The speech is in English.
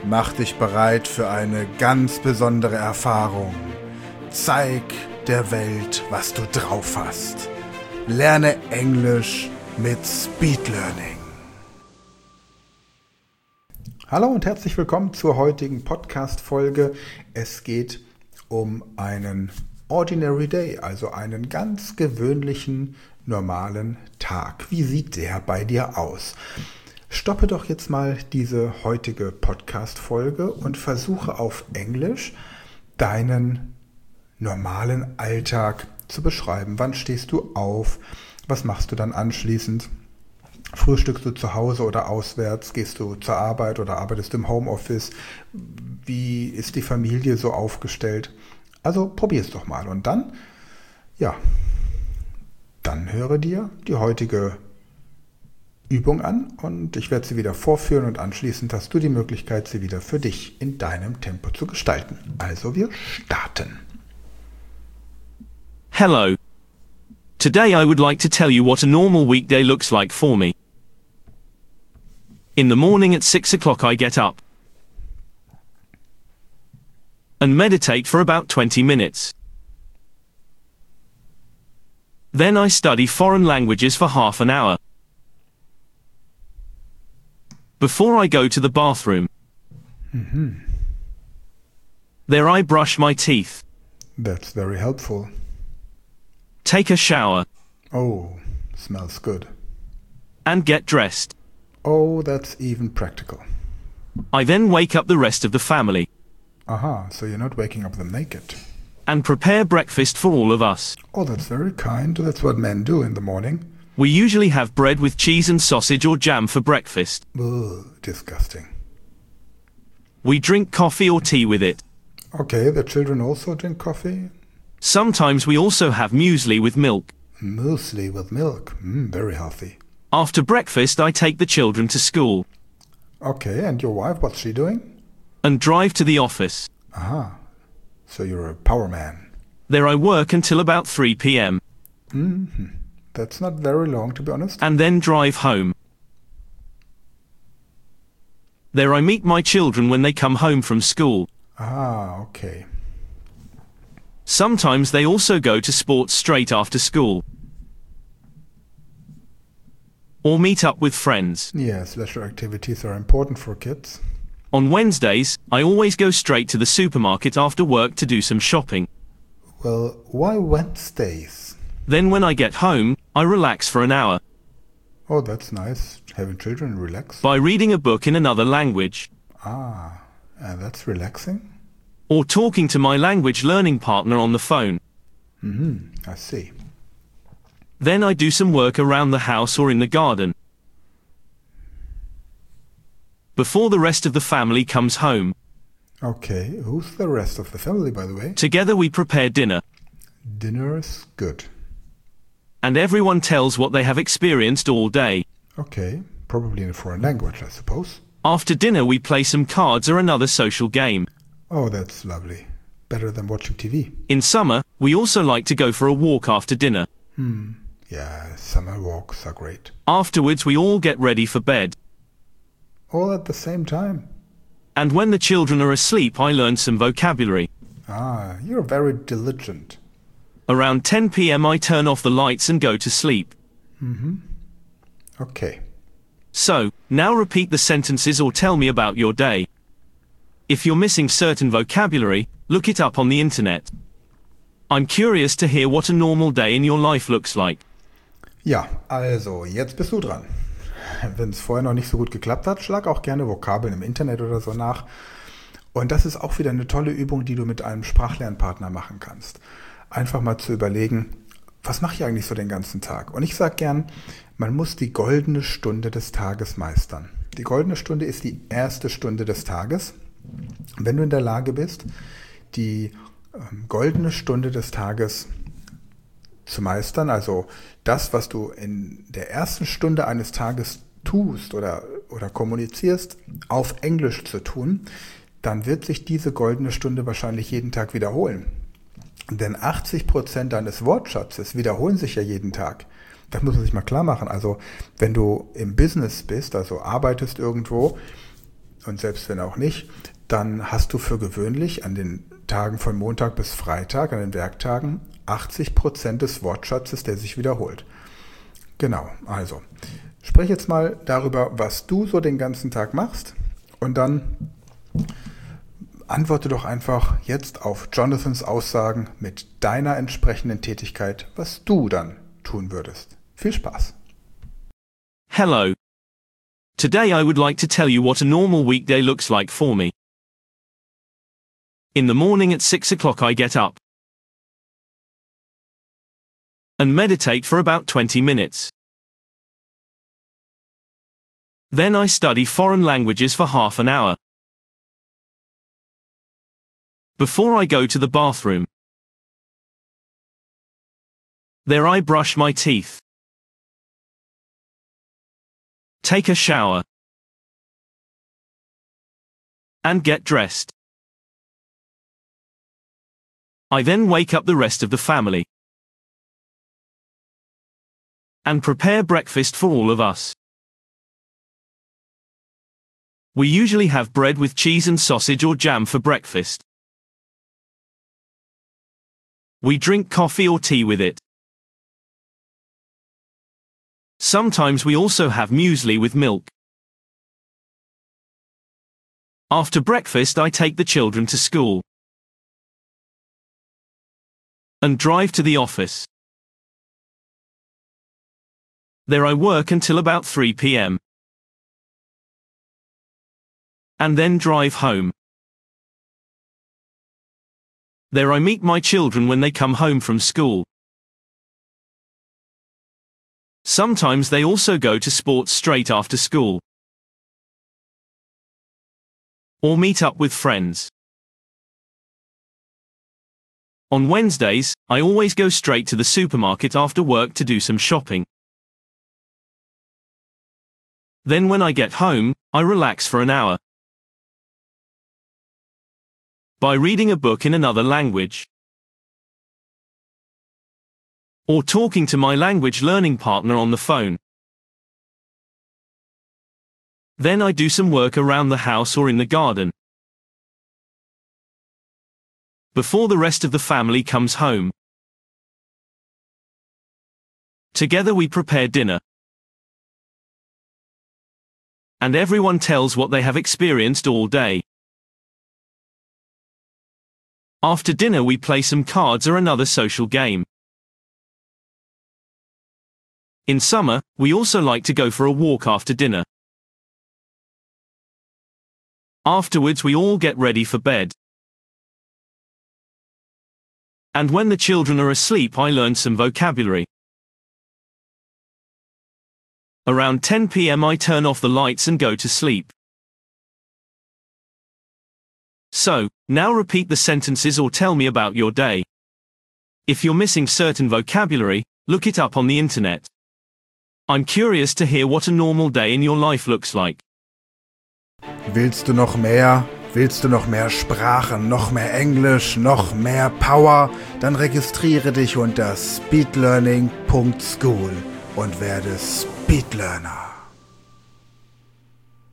Mach dich bereit für eine ganz besondere Erfahrung. Zeig der Welt, was du drauf hast. Lerne Englisch mit Speed Learning. Hallo und herzlich willkommen zur heutigen Podcast-Folge. Es geht um einen Ordinary Day, also einen ganz gewöhnlichen, normalen Tag. Wie sieht der bei dir aus? Stoppe doch jetzt mal diese heutige Podcast-Folge und versuche auf Englisch deinen normalen Alltag zu beschreiben. Wann stehst du auf? Was machst du dann anschließend? Frühstückst du zu Hause oder auswärts? Gehst du zur Arbeit oder arbeitest im Homeoffice? Wie ist die Familie so aufgestellt? Also probier es doch mal und dann höre dir die heutige Übung an und ich werde sie wieder vorführen und anschließend hast du die Möglichkeit, sie wieder für dich in deinem Tempo zu gestalten. Also wir starten. Hello. Today I would like to tell you what a normal weekday looks like for me. In the morning at 6 o'clock I get up and meditate for about 20 minutes. Then I study foreign languages for half an hour. Before I go to the bathroom. There I brush my teeth. That's very helpful. Take a shower. Oh, smells good. And get dressed. Oh, that's even practical. I then wake up the rest of the family. Aha, so you're not waking up them naked. And prepare breakfast for all of us. Oh, that's very kind. That's what men do in the morning. We usually have bread with cheese and sausage or jam for breakfast. Ugh, disgusting. We drink coffee or tea with it. Okay, the children also drink coffee? Sometimes we also have muesli with milk. Muesli with milk. Very healthy. After breakfast I take the children to school. Okay, and your wife, what's she doing? And drive to the office. Aha, so you're a power man. There I work until about 3 p.m. That's not very long, to be honest. And then drive home. There I meet my children when they come home from school. Ah, okay. Sometimes they also go to sports straight after school. Or meet up with friends. Yes, leisure activities are important for kids. On Wednesdays, I always go straight to the supermarket after work to do some shopping. Well, why Wednesdays? Then when I get home, I relax for an hour. Oh, that's nice. Having children relax. By reading a book in another language. Ah, that's relaxing? Or talking to my language learning partner on the phone. I see. Then I do some work around the house or in the garden. Before the rest of the family comes home. Okay, who's the rest of the family, by the way? Together we prepare dinner. Dinner's good. And everyone tells what they have experienced all day. Okay, probably in a foreign language, I suppose. After dinner we play some cards or another social game. Oh, that's lovely. Better than watching TV. In summer, we also like to go for a walk after dinner. Yeah, summer walks are great. Afterwards we all get ready for bed. All at the same time? And when the children are asleep I learn some vocabulary. Ah, you're very diligent. Around 10 p.m. I turn off the lights and go to sleep. Okay. So, now repeat the sentences or tell me about your day. If you're missing certain vocabulary, look it up on the internet. I'm curious to hear what a normal day in your life looks like. Ja, also, jetzt bist du dran. Wenn es vorher noch nicht so gut geklappt hat, schlag auch gerne Vokabeln im Internet oder so nach. Und das ist auch wieder eine tolle Übung, die du mit einem Sprachlernpartner machen kannst. Einfach mal zu überlegen, was mache ich eigentlich so den ganzen Tag? Und ich sage gern, man muss die goldene Stunde des Tages meistern. Die goldene Stunde ist die erste Stunde des Tages. Wenn du in der Lage bist, die goldene Stunde des Tages zu meistern, also das, was du in der ersten Stunde eines Tages tust oder kommunizierst, auf Englisch zu tun, dann wird sich diese goldene Stunde wahrscheinlich jeden Tag wiederholen. Denn 80% deines Wortschatzes wiederholen sich ja jeden Tag. Das muss man sich mal klar machen. Also wenn du im Business bist, also arbeitest irgendwo und selbst wenn auch nicht, dann hast du für gewöhnlich an den Tagen von Montag bis Freitag, an den Werktagen, 80% des Wortschatzes, der sich wiederholt. Genau, also sprech jetzt mal darüber, was du so den ganzen Tag machst und dann antworte doch einfach jetzt auf Jonathans Aussagen mit deiner entsprechenden Tätigkeit, was du dann tun würdest. Viel Spaß! Hello. Today I would like to tell you what a normal weekday looks like for me. In the morning at 6 o'clock I get up and meditate for about 20 minutes. Then I study foreign languages for half an hour. Before I go to the bathroom. There I brush my teeth. Take a shower. And get dressed. I then wake up the rest of the family. And prepare breakfast for all of us. We usually have bread with cheese and sausage or jam for breakfast. We drink coffee or tea with it. Sometimes we also have muesli with milk. After breakfast I take the children to school and drive to the office. There I work until about 3 p.m. and then drive home. There I meet my children when they come home from school. Sometimes they also go to sports straight after school. Or meet up with friends. On Wednesdays, I always go straight to the supermarket after work to do some shopping. Then when I get home, I relax for an hour. By reading a book in another language. Or talking to my language learning partner on the phone. Then I do some work around the house or in the garden. Before the rest of the family comes home. Together we prepare dinner. And everyone tells what they have experienced all day. After dinner we play some cards or another social game. In summer, we also like to go for a walk after dinner. Afterwards we all get ready for bed. And when the children are asleep I learn some vocabulary. Around 10 p.m. I turn off the lights and go to sleep. So, now repeat the sentences or tell me about your day. If you're missing certain vocabulary, look it up on the internet. I'm curious to hear what a normal day in your life looks like. Willst du noch mehr? Willst du noch mehr Sprachen, noch mehr Englisch, noch mehr Power? Dann registriere dich unter speedlearning.school und werde Speedlearner.